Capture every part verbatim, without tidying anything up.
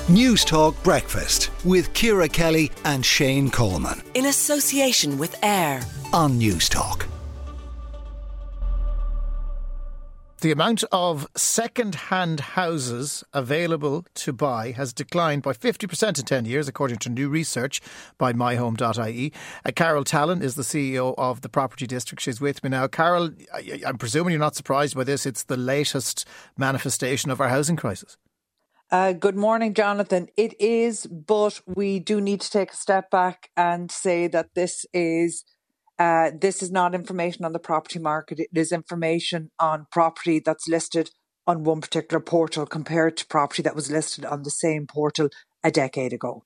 News Talk Breakfast with Ciara Kelly and Shane Coleman. In association with AIR on News Talk. The amount of second-hand houses available to buy has declined by fifty percent in ten years, according to new research by my home dot I E. Uh, Carol Tallon is the C E O of the Property District. She's with me now. Carol, I, I'm presuming you're not surprised by this. It's the latest manifestation of our housing crisis. Uh, good morning, Jonathan. It is, but we do need to take a step back and say that this is uh, this is not information on the property market. It is information on property that's listed on one particular portal compared to property that was listed on the same portal a decade ago.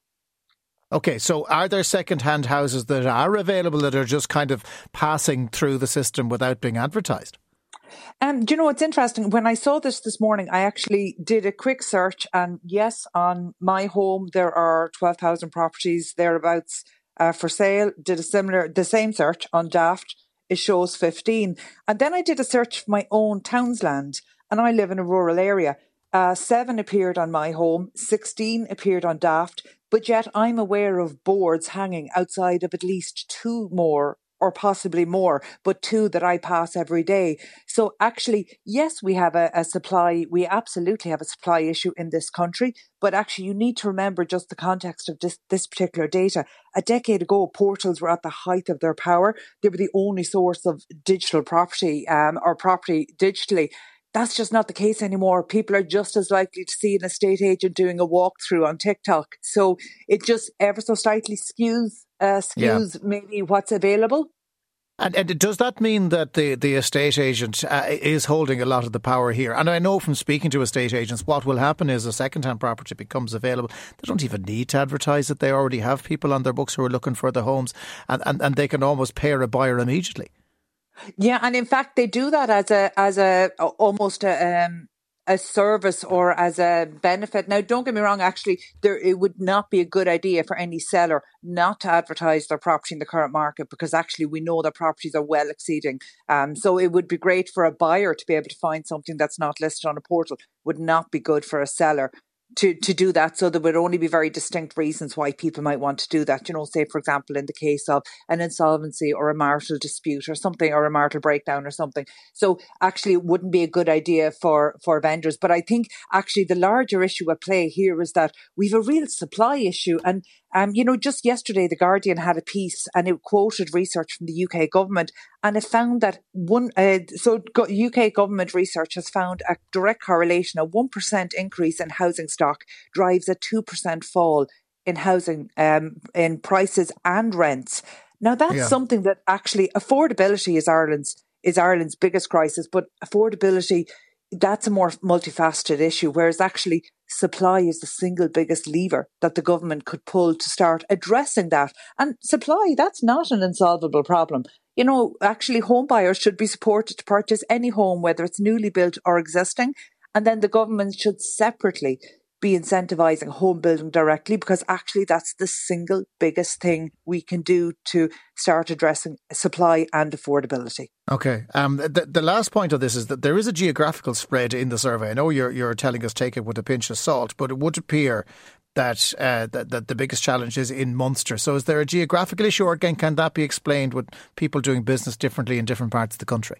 Okay, so are there second-hand houses that are available that are just kind of passing through the system without being advertised? Um, do you know what's interesting? When I saw this this morning, I actually did a quick search, and yes, on My Home there are twelve thousand properties thereabouts uh, for sale. Did a similar, the same search on Daft. It shows fifteen, and then I did a search for my own Townsland, and I live in a rural area. Uh, seven appeared on My Home, sixteen appeared on Daft, but yet I'm aware of boards hanging outside of at least two more, or possibly more, but two that I pass every day. So actually, yes, we have a, a supply, we absolutely have a supply issue in this country, but actually you need to remember just the context of this, this particular data. A decade ago, portals were at the height of their power. They were the only source of digital property um, or property digitally. That's just not the case anymore. People are just as likely to see an estate agent doing a walkthrough on TikTok. So it just ever so slightly skews, uh, skews yeah. maybe what's available. And, and does that mean that the, the estate agent uh, is holding a lot of the power here? And I know from speaking to estate agents, what will happen is a second-hand property becomes available. They don't even need to advertise it. They already have people on their books who are looking for the homes, and, and, and they can almost pair a buyer immediately. Yeah, and in fact, they do that as a as a almost a um, a service or as a benefit. Now, don't get me wrong. Actually, there it would not be a good idea for any seller not to advertise their property in the current market, because actually we know that properties are well exceeding. Um, so it would be great for a buyer to be able to find something that's not listed on a portal. Would not be good for a seller to to do that. So there would only be very distinct reasons why people might want to do that. You know, say, for example, in the case of an insolvency or a marital dispute or something, or a marital breakdown or something. So actually it wouldn't be a good idea for, for vendors. But I think actually the larger issue at play here is that we've a real supply issue. And, um, you know, just yesterday, The Guardian had a piece and it quoted research from the U K government, and it found that one, uh, so U K government research has found a direct correlation. A one percent increase in housing stock drives a two percent fall in housing, um, in prices and rents. Now that's yeah. something that actually affordability is Ireland's, is Ireland's biggest crisis, but affordability, that's a more multifaceted issue, whereas actually supply is the single biggest lever that the government could pull to start addressing that. And supply, that's not an insolvable problem. You know, actually home buyers should be supported to purchase any home, whether it's newly built or existing. And then the government should separately be incentivising home building directly, because actually that's the single biggest thing we can do to start addressing supply and affordability. Okay. Um, the, the last point of this is that there is a geographical spread in the survey. I know you're you're telling us take it with a pinch of salt, but it would appear that, uh, that that the biggest challenge is in Munster. So is there a geographical issue, or again, can that be explained with people doing business differently in different parts of the country?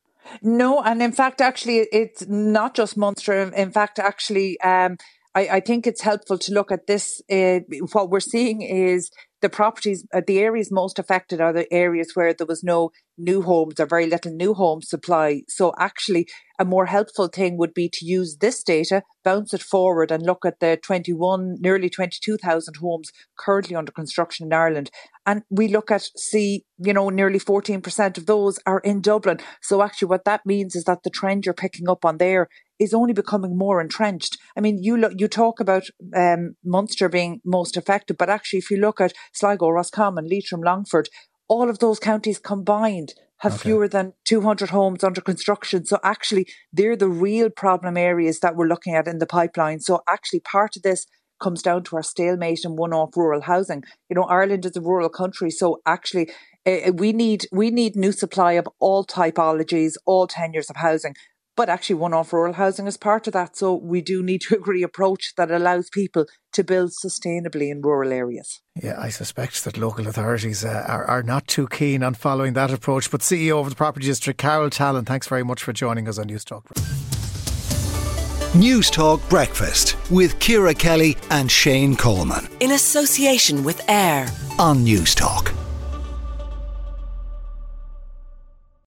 No, and in fact, actually, it's not just Munster. In fact, actually, um, I, I think it's helpful to look at this. Uh, what we're seeing is the properties, uh, the areas most affected are the areas where there was no new homes or very little new home supply. So actually, a more helpful thing would be to use this data, bounce it forward and look at the twenty-one, nearly twenty-two thousand homes currently under construction in Ireland. And we look at, see, you know, nearly fourteen percent of those are in Dublin. So actually what that means is that the trend you're picking up on there is only becoming more entrenched. I mean, you look, you talk about um, Munster being most affected, but actually if you look at Sligo, Roscommon, Leitrim, Longford, all of those counties combined have okay. fewer than two hundred homes under construction. So actually, they're the real problem areas that we're looking at in the pipeline. So actually, part of this comes down to our stalemate and one-off rural housing. You know, Ireland is a rural country, so actually, uh, we need we need new supply of all typologies, all tenures of housing. But actually one-off rural housing is part of that. So we do need to agree approach that allows people to build sustainably in rural areas. Yeah, I suspect that local authorities uh, are, are not too keen on following that approach. But C E O of the Property District, Carol Tallon, thanks very much for joining us on Newstalk. Newstalk Breakfast with Ciara Kelly and Shane Coleman. In association with AIR On Newstalk.